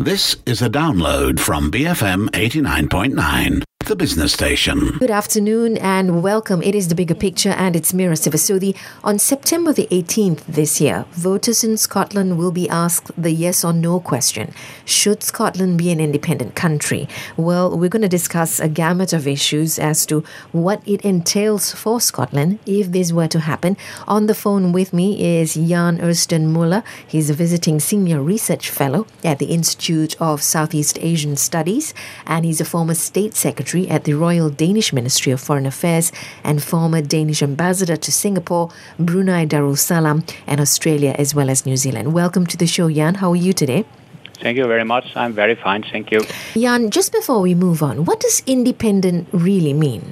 This is a download from BFM 89.9, the business station. Good afternoon and welcome. It is The Bigger Picture and it's Mira Sivasudi. On September the 18th this year, voters in Scotland will be asked the yes or no question. Should Scotland be an independent country? Well, we're going to discuss a gamut of issues as to what it entails for Scotland if this were to happen. On the phone with me is Jan Ersten Muller. He's a visiting senior research fellow at the Institute of Southeast Asian Studies and he's a former state secretary at the Royal Danish Ministry of Foreign Affairs and former Danish ambassador to Singapore, Brunei Darussalam and Australia as well as New Zealand. Welcome to the show, Jan. How are you today? Thank you very much. I'm very fine, thank you. Jan, just before we move on, what does independent really mean?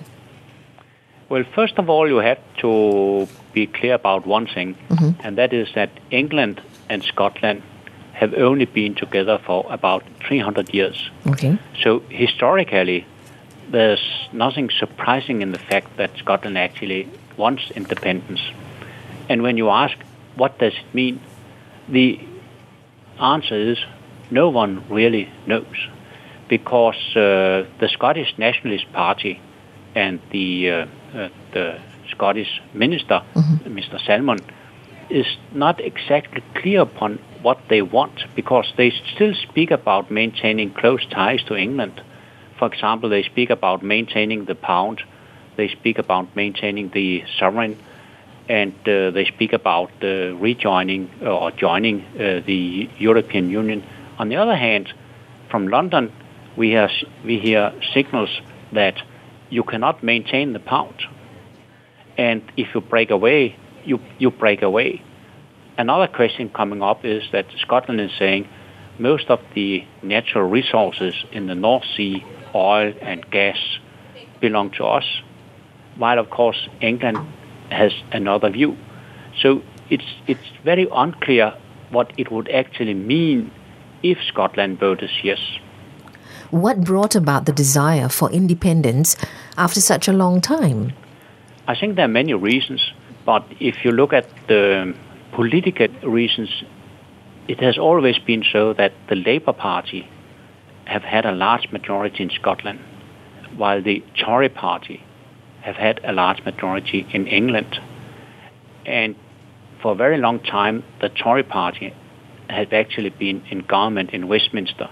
Well, first of all, you have to be clear about one thing, and that is that England and Scotland have only been together for about 300 years. Okay. So historically, there's nothing surprising in the fact that Scotland actually wants independence. And when you ask, what does it mean? The answer is, no one really knows. Because the Scottish Nationalist Party and the Scottish minister, Mr. Salmon, is not exactly clear upon what they want, because they still speak about maintaining close ties to England. For example, they speak about maintaining the pound, they speak about maintaining the sovereign, and they speak about rejoining or joining the European Union. On the other hand, from London, we hear signals that you cannot maintain the pound. And if you break away, you break away. Another question coming up is that Scotland is saying most of the natural resources in the North Sea, oil and gas, belong to us, while of course England has another view. So it's very unclear what it would actually mean if Scotland voted yes. What brought about the desire for independence after such a long time? I think there are many reasons, but if you look at the political reasons, it has always been so that the Labour Party have had a large majority in Scotland, while the Tory Party have had a large majority in England. And for a very long time, the Tory Party has actually been in government in Westminster.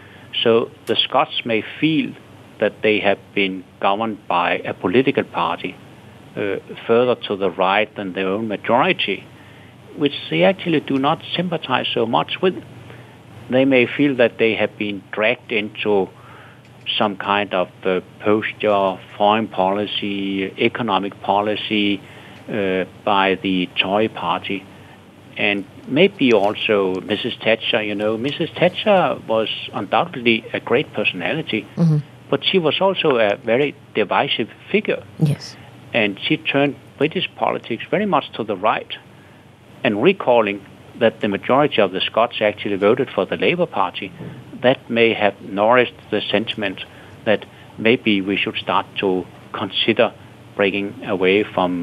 So the Scots may feel that they have been governed by a political party further to the right than their own majority, which they actually do not sympathize so much with. They may feel that they have been dragged into some kind of posture, foreign policy, economic policy by the Tory party. And maybe also Mrs. Thatcher, Mrs. Thatcher was undoubtedly a great personality, but she was also a very divisive figure. Yes. And she turned British politics very much to the right. And recalling that the majority of the Scots actually voted for the Labour Party, that may have nourished the sentiment that maybe we should start to consider breaking away from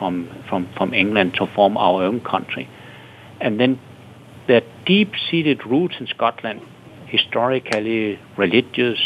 England to form our own country. And then the deep-seated roots in Scotland, historically, religious,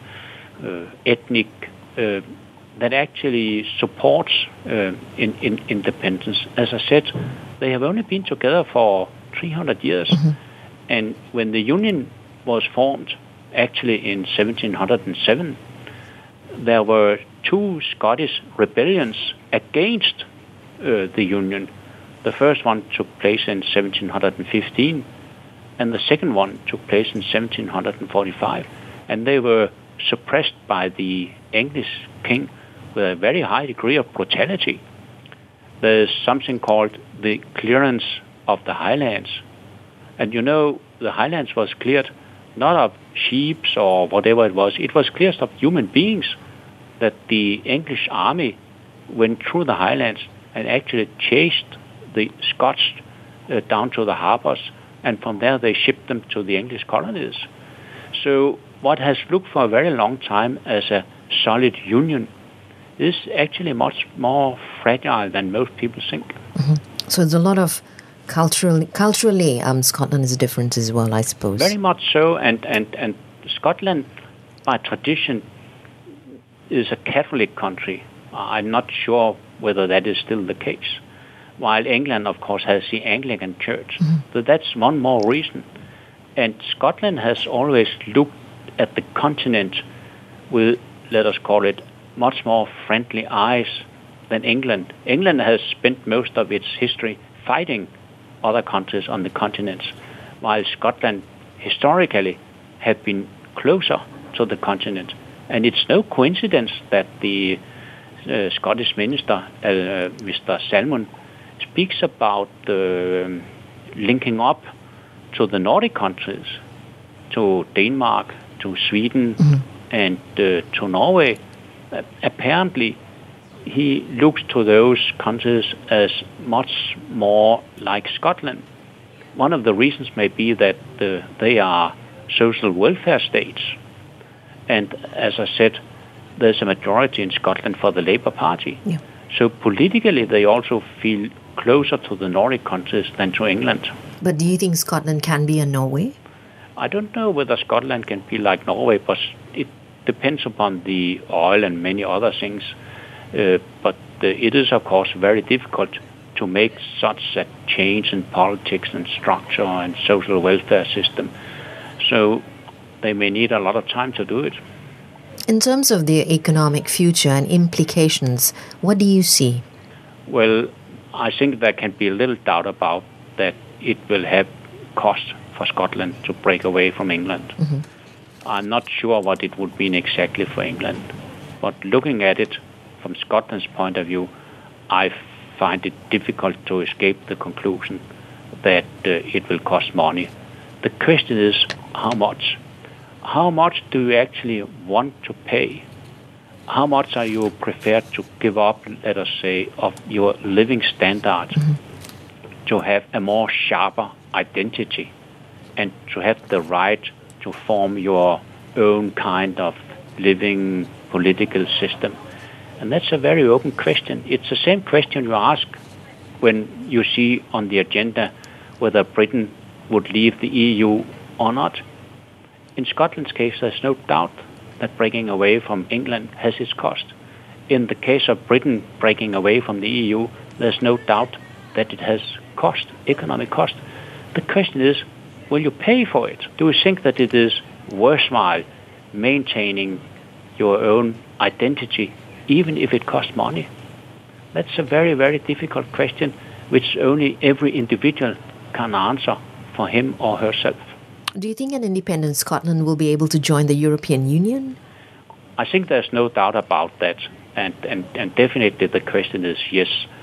ethnic, that actually supports independence. As I said, they have only been together for 300 years. And when the Union was formed, actually in 1707, there were two Scottish rebellions against the Union. The first one took place in 1715, and the second one took place in 1745. And they were suppressed by the English king with a very high degree of brutality. There's something called the clearance of the Highlands. And the Highlands was cleared not of sheep or whatever it was cleared of human beings, that the English army went through the Highlands and actually chased the Scots down to the harbors, and from there they shipped them to the English colonies. So what has looked for a very long time as a solid union is actually much more fragile than most people think. So there's a lot of Culturally, Scotland is different as well, I suppose. Very much so, and Scotland, by tradition, is a Catholic country. I'm not sure whether that is still the case. While England, of course, has the Anglican Church. Mm-hmm. So that's one more reason. And Scotland has always looked at the continent with, let us call it, much more friendly eyes than England. England has spent most of its history fighting other countries on the continent, while Scotland historically have been closer to the continent. And it's no coincidence that the Scottish minister, Mr. Salmon, speaks about linking up to the Nordic countries, to Denmark, to Sweden, and to Norway. Apparently, he looks to those countries as much more like Scotland. One of the reasons may be that they are social welfare states. And as I said, there's a majority in Scotland for the Labour Party. Yeah. So politically, they also feel closer to the Nordic countries than to England. But do you think Scotland can be a Norway? I don't know whether Scotland can be like Norway, but it depends upon the oil and many other things. But it is, of course, very difficult to make such a change in politics and structure and social welfare system. So they may need a lot of time to do it. In terms of the economic future and implications, what do you see? Well, I think there can be a little doubt about that it will have cost for Scotland to break away from England. Mm-hmm. I'm not sure what it would mean exactly for England. But looking at it from Scotland's point of view, I find it difficult to escape the conclusion that it will cost money. The question is, how much? How much do you actually want to pay? How much are you prepared to give up, let us say, of your living standard to have a more sharper identity and to have the right to form your own kind of living political system? And that's a very open question. It's the same question you ask when you see on the agenda whether Britain would leave the EU or not. In Scotland's case, there's no doubt that breaking away from England has its cost. In the case of Britain breaking away from the EU, there's no doubt that it has cost, economic cost. The question is, will you pay for it? Do you think that it is worthwhile maintaining your own identity, even if it costs money? That's a very, very difficult question, which only every individual can answer for him or herself. Do you think an independent Scotland will be able to join the European Union? I think there's no doubt about that. And definitely the question is yes.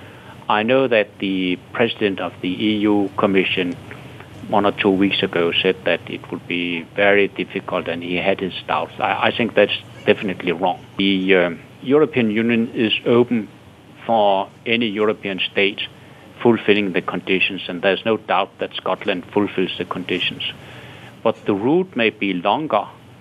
I know that the president of the EU Commission 1 or 2 weeks ago said that it would be very difficult and he had his doubts. I think that's definitely wrong. The European Union is open for any European state fulfilling the conditions, and there's no doubt that Scotland fulfills the conditions. But the route may be longer,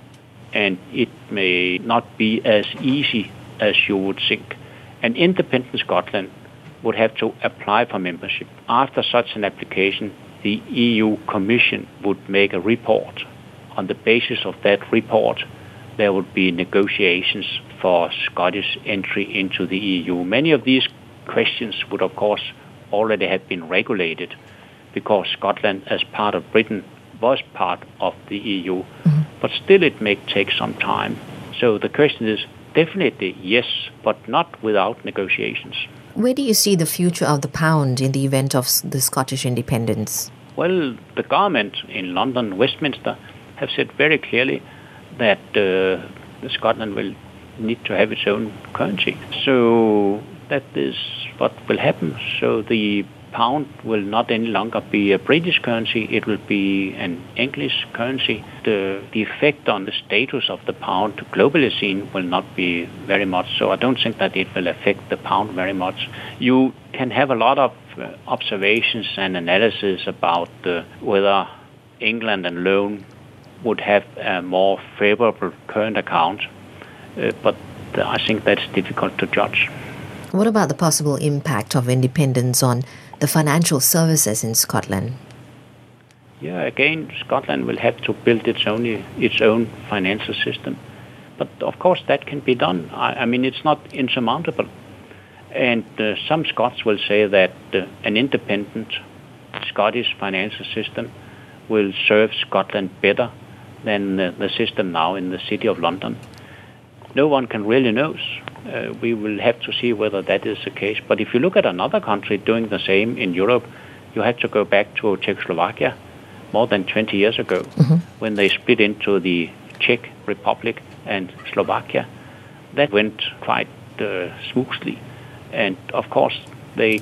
and it may not be as easy as you would think. An independent Scotland would have to apply for membership. After such an application, the EU Commission would make a report. On the basis of that report, there would be negotiations for Scottish entry into the EU. Many of these questions would, of course, already have been regulated because Scotland, as part of Britain, was part of the EU. Mm-hmm. But still it may take some time. So the question is definitely yes, but not without negotiations. Where do you see the future of the pound in the event of the Scottish independence? Well, the government in London, Westminster, have said very clearly that Scotland will need to have its own currency. So that is what will happen. So the pound will not any longer be a British currency, it will be an English currency. The effect on the status of the pound globally seen will not be very much, so I don't think that it will affect the pound very much. You can have a lot of observations and analysis about whether England alone would have a more favorable current account, but I think that's difficult to judge. What about the possible impact of independence on the financial services in Scotland? Yeah, again, Scotland will have to build its own financial system. But of course, that can be done. I mean, it's not insurmountable. And some Scots will say that an independent Scottish financial system will serve Scotland better than the system now in the City of London. No one can really know. We will have to see whether that is the case. But if you look at another country doing the same in Europe, you have to go back to Czechoslovakia more than 20 years ago, when they split into the Czech Republic and Slovakia. That went quite smoothly. And of course, they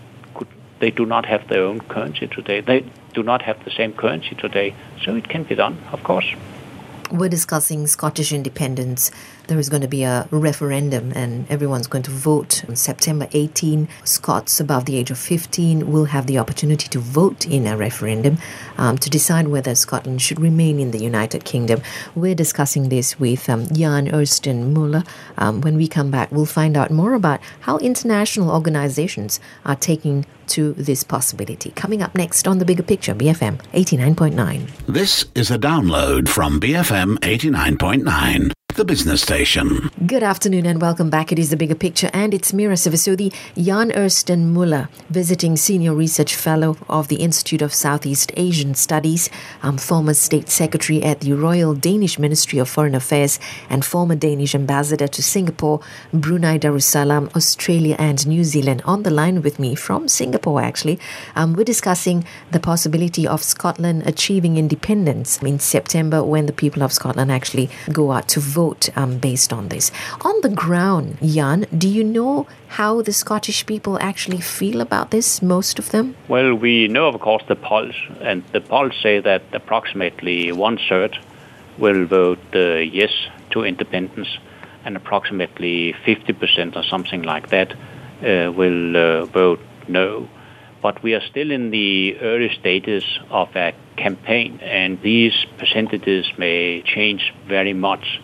do not have their own currency today. They do not have the same currency today. So it can be done, of course. We're discussing Scottish independence. There is going to be a referendum and everyone's going to vote on September 18. Scots above the age of 15 will have the opportunity to vote in a referendum to decide whether Scotland should remain in the United Kingdom. We're discussing this with Jan Øystein Møller. When we come back, we'll find out more about how international organizations are taking to this possibility. Coming up next on The Bigger Picture, BFM 89.9. This is a download from BFM 89.9. The business station. Good afternoon and welcome back. It is The Bigger Picture and it's Mira Sivasudi. Jan Øystein Møller, visiting Senior Research Fellow of the Institute of Southeast Asian Studies, former State Secretary at the Royal Danish Ministry of Foreign Affairs and former Danish Ambassador to Singapore, Brunei Darussalam, Australia and New Zealand. On the line with me from Singapore, actually. We're discussing the possibility of Scotland achieving independence in September when the people of Scotland actually go out to vote based on this. On the ground, Jan, do you know how the Scottish people actually feel about this, most of them? Well, we know, of course, the polls, and the polls say that approximately 1/3 will vote yes to independence, and approximately 50% or something like that will vote no. But we are still in the early stages of a campaign, and these percentages may change very much.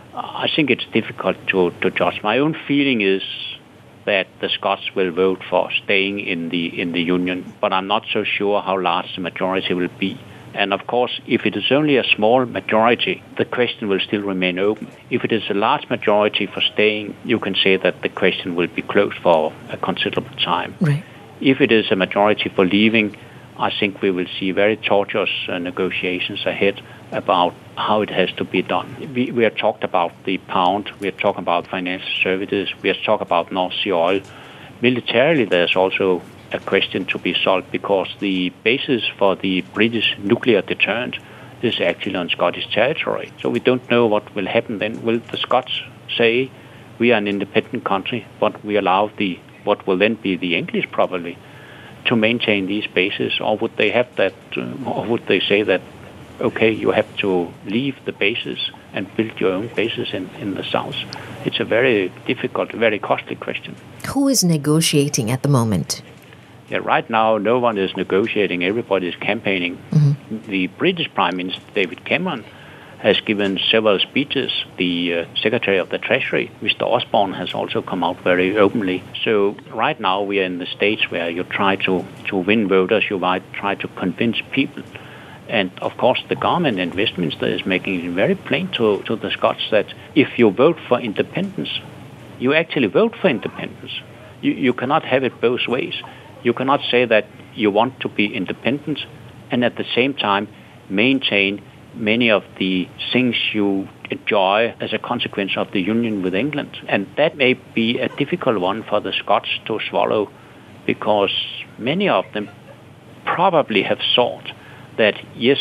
I think it's difficult to judge. My own feeling is that the Scots will vote for staying in the Union, but I'm not so sure how large the majority will be. And of course, if it is only a small majority, the question will still remain open. If it is a large majority for staying, you can say that the question will be closed for a considerable time. Right. If it is a majority for leaving, I think we will see very tortuous negotiations ahead about how it has to be done. We have talked about the pound, we have talked about financial services, we have talked about North Sea oil. Militarily, there's also a question to be solved because the basis for the British nuclear deterrent is actually on Scottish territory. So we don't know what will happen then. Will the Scots say we are an independent country, but we allow what will then be the English probably to maintain these bases, or would they have that, or would they say that, okay, you have to leave the bases and build your own bases in the south? It's a very difficult, very costly question. Who is negotiating at the moment? Yeah, right now, no one is negotiating. Everybody is campaigning. The British Prime Minister, David Cameron, has given several speeches. The Secretary of the Treasury, Mr. Osborne, has also come out very openly. So right now we are in the stage where you try to win voters, you might try to convince people. And of course the government in Westminster is making it very plain to the Scots that if you vote for independence, you actually vote for independence. You cannot have it both ways. You cannot say that you want to be independent and at the same time maintain many of the things you enjoy as a consequence of the union with England. And that may be a difficult one for the Scots to swallow because many of them probably have thought that, yes,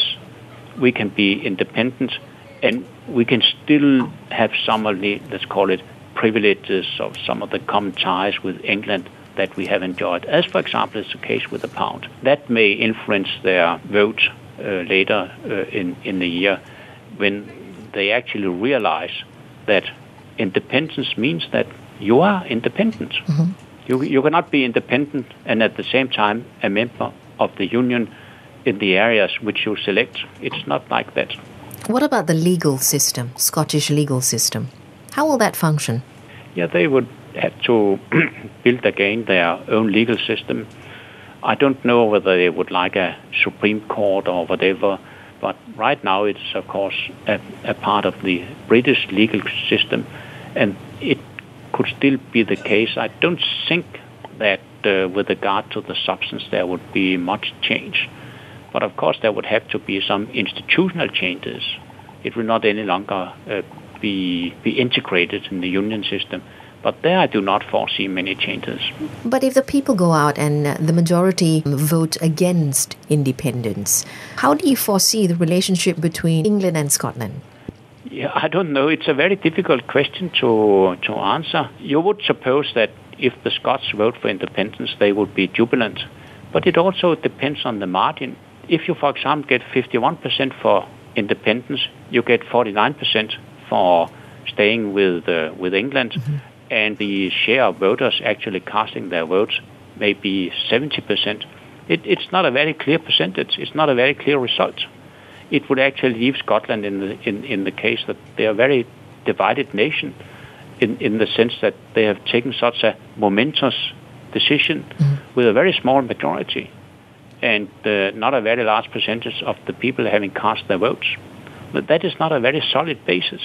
we can be independent and we can still have some of the, let's call it, privileges of some of the common ties with England that we have enjoyed, as, for example, is the case with the pound. That may influence their vote later in the year when they actually realize that independence means that you are independent. You cannot be independent and at the same time a member of the union in the areas which you select. It's not like that. What about the legal system, Scottish legal system? How will that function? Yeah, they would have to build again their own legal system. I don't know whether they would like a Supreme Court or whatever, but right now it's, of course, a part of the British legal system, and it could still be the case. I don't think that with regard to the substance there would be much change. But of course there would have to be some institutional changes. It will not any longer be integrated in the union system. But there I do not foresee many changes. But if the people go out and the majority vote against independence, how do you foresee the relationship between England and Scotland? Yeah, I don't know. It's a very difficult question to answer. You would suppose that if the Scots vote for independence, they would be jubilant. But it also depends on the margin. If you, for example, get 51% for independence, you get 49% for staying with England. Mm-hmm. And the share of voters actually casting their votes may be 70%. It's not a very clear percentage. It's not a very clear result. It would actually leave Scotland in the case that they are a very divided nation in the sense that they have taken such a momentous decision with a very small majority and not a very large percentage of the people having cast their votes. But that is not a very solid basis.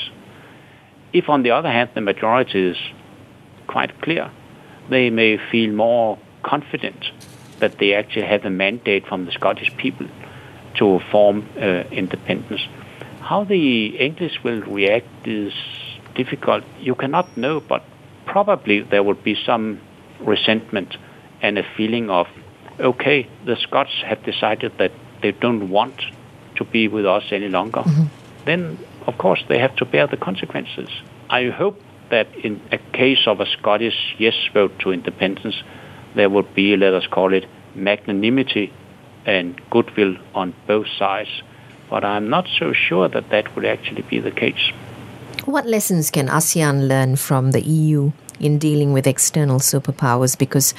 If, on the other hand, the majority is quite clear, they may feel more confident that they actually have a mandate from the Scottish people to form independence. How the English will react is difficult. You cannot know, but probably there would be some resentment and a feeling of, okay, the Scots have decided that they don't want to be with us any longer. Mm-hmm. Then, of course, they have to bear the consequences. I hope that in a case of a Scottish yes vote to independence, there would be, let us call it, magnanimity and goodwill on both sides. But I'm not so sure that that would actually be the case. What lessons can ASEAN learn from the EU in dealing with external superpowers? Because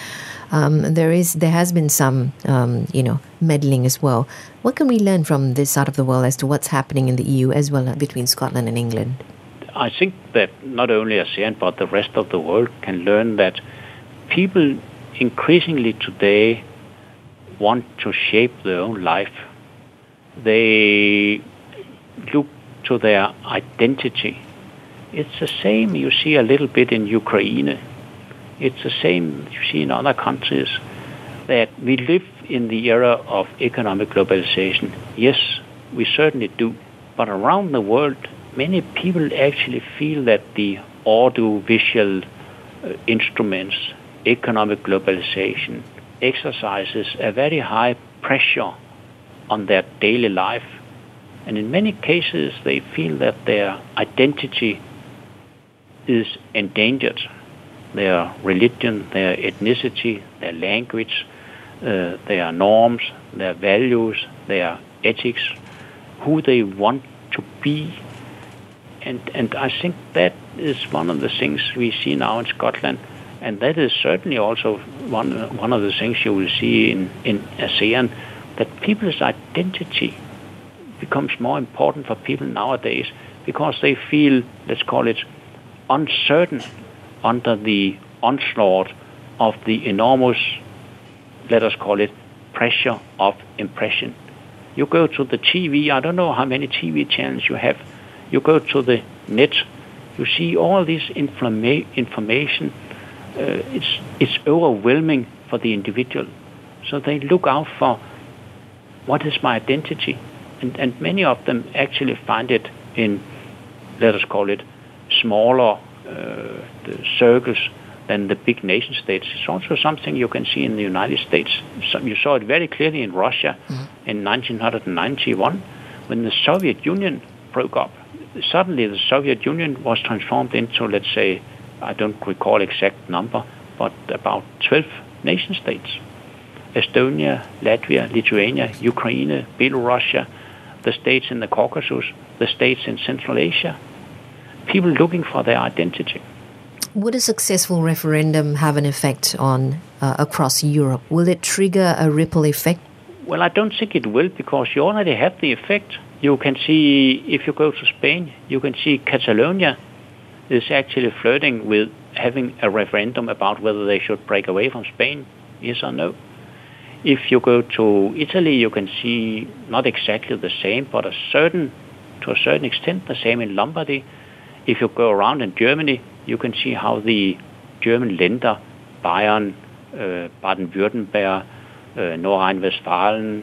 there has been some, meddling as well. What can we learn from this side of the world as to what's happening in the EU as well between Scotland and England? I think that not only ASEAN but the rest of the world can learn that people increasingly today want to shape their own life. They look to their identity. It's the same you see a little bit in Ukraine. It's the same you see in other countries, that we live in the era of economic globalization. Yes, we certainly do. But around the world, many people actually feel that the audiovisual instruments, economic globalization, exercises a very high pressure on their daily life. And in many cases, they feel that their identity is endangered. Their religion, their ethnicity, their language, their norms, their values, their ethics, who they want to be. And I think that is one of the things we see now in Scotland. And that is certainly also one of the things you will see in ASEAN, that people's identity becomes more important for people nowadays because they feel, let's call it, uncertain under the onslaught of the enormous, let us call it, pressure of impression. You go to the TV, I don't know how many TV channels you have. You go to the net, you see all this information. It's overwhelming for the individual. So they look out for what is my identity. And many of them actually find it in, let us call it, smaller circles than the big nation states. It's also something you can see in the United States. You saw it very clearly in Russia in 1991 when the Soviet Union broke up. Suddenly the Soviet Union was transformed into, let's say, I don't recall exact number, but about 12 nation states. Estonia, Latvia, Lithuania, Ukraine, Belarus, the states in the Caucasus, the states in Central Asia. People looking for their identity. Would a successful referendum have an effect on across Europe? Will it trigger a ripple effect? Well, I don't think it will, because you already have the effect. You can see, if you go to Spain, you can see Catalonia is actually flirting with having a referendum about whether they should break away from Spain, yes or no. If you go to Italy, you can see not exactly the same, but to a certain extent, the same in Lombardy. If you go around in Germany, you can see how the German Länder, Bayern, Baden-Württemberg, Nordrhein-Westfalen,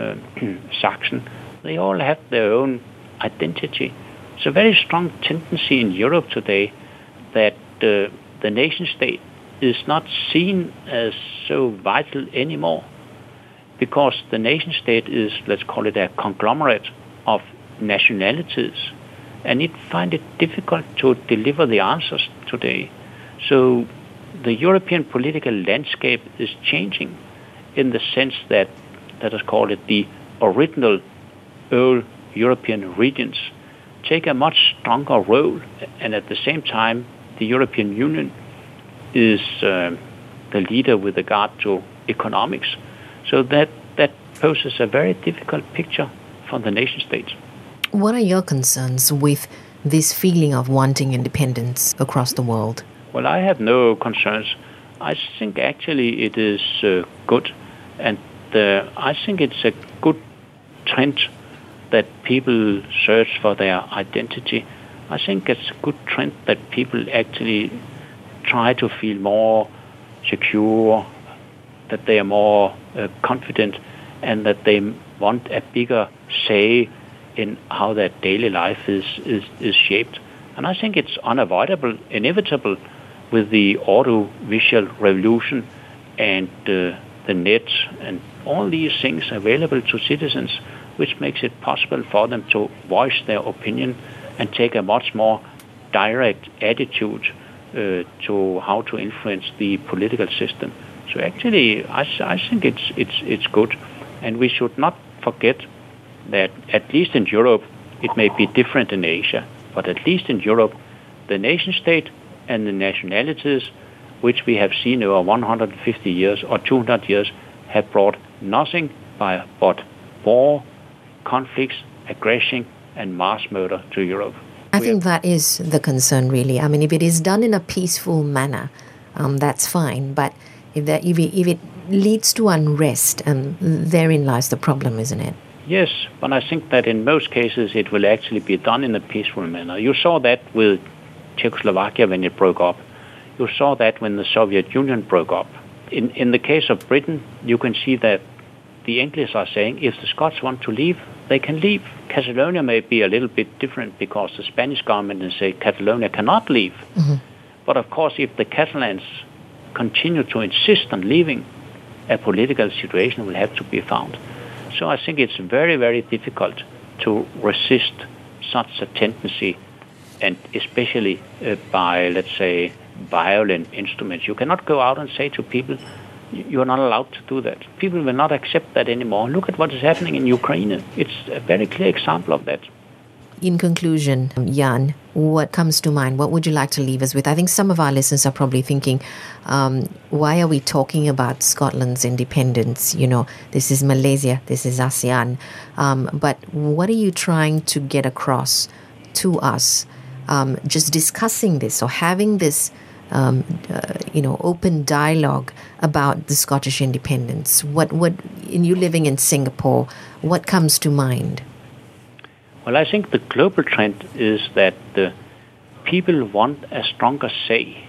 Sachsen, they all have their own identity. It's a very strong tendency in Europe today that the nation state is not seen as so vital anymore, because the nation state is, let's call it, a conglomerate of nationalities, and it finds it difficult to deliver the answers today. So the European political landscape is changing in the sense that, let us call it, the original old European regions take a much stronger role, and at the same time the European Union is the leader with regard to economics. So that poses a very difficult picture for the nation states. What are your concerns with this feeling of wanting independence across the world? Well, I have no concerns. I think actually it is good, and I think it's a good trend that people search for their identity. I think it's a good trend that people actually try to feel more secure, that they are more confident, and that they want a bigger say in how their daily life is shaped. And I think it's unavoidable, inevitable, with the audiovisual revolution and the net and all these things available to citizens, which makes it possible for them to voice their opinion and take a much more direct attitude to how to influence the political system. So actually, I think it's good, and we should not forget that at least in Europe, it may be different in Asia, but at least in Europe, the nation state and the nationalities, which we have seen over 150 years or 200 years, have brought nothing but war, conflicts, aggression, and mass murder to Europe. I think that is the concern, really. I mean, if it is done in a peaceful manner, that's fine. But if it leads to unrest, therein lies the problem, isn't it? Yes, but I think that in most cases it will actually be done in a peaceful manner. You saw that with Czechoslovakia when it broke up. You saw that when the Soviet Union broke up. In the case of Britain, you can see that the English are saying if the Scots want to leave, they can leave. Catalonia may be a little bit different because the Spanish government is saying Catalonia cannot leave. Mm-hmm. But of course, if the Catalans continue to insist on leaving, a political situation will have to be found. So I think it's very, very difficult to resist such a tendency, and especially by, let's say, violent instruments. You cannot go out and say to people, you're not allowed to do that. People will not accept that anymore. Look at what is happening in Ukraine. It's a very clear example of that. In conclusion, Jan, what comes to mind? What would you like to leave us with? I think some of our listeners are probably thinking, why are we talking about Scotland's independence? You know, this is Malaysia, this is ASEAN. But what are you trying to get across to us? Just discussing this or having this open dialogue about the Scottish independence. What in you living in Singapore, what comes to mind? Well, I think the global trend is that people want a stronger say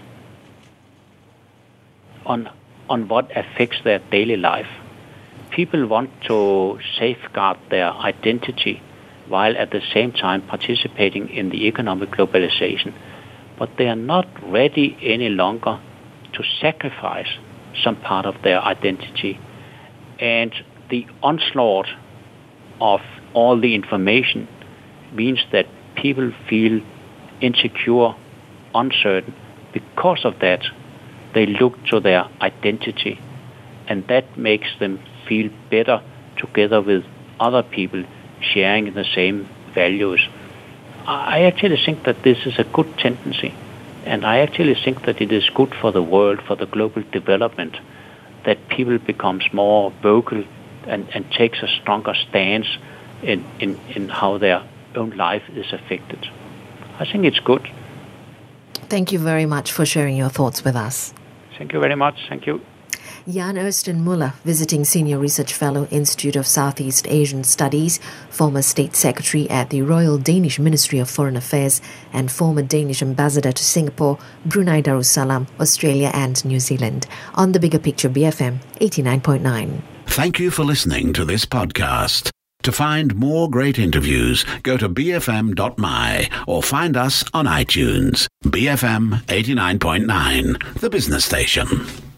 on what affects their daily life. People want to safeguard their identity while at the same time participating in the economic globalization. But they are not ready any longer to sacrifice some part of their identity. And the onslaught of all the information means that people feel insecure, uncertain. Because of that, they look to their identity, and that makes them feel better together with other people sharing the same values. I actually think that this is a good tendency, and I actually think that it is good for the world, for the global development, that people becomes more vocal and takes a stronger stance in how their own life is affected. I think it's good. Thank you very much for sharing your thoughts with us. Thank you very much. Thank you. Jan Ersten Muller, Visiting Senior Research Fellow, Institute of Southeast Asian Studies, former State Secretary at the Royal Danish Ministry of Foreign Affairs, and former Danish Ambassador to Singapore, Brunei Darussalam, Australia and New Zealand. On The Bigger Picture, BFM 89.9. Thank you for listening to this podcast. To find more great interviews, go to bfm.my or find us on iTunes. BFM 89.9, the business station.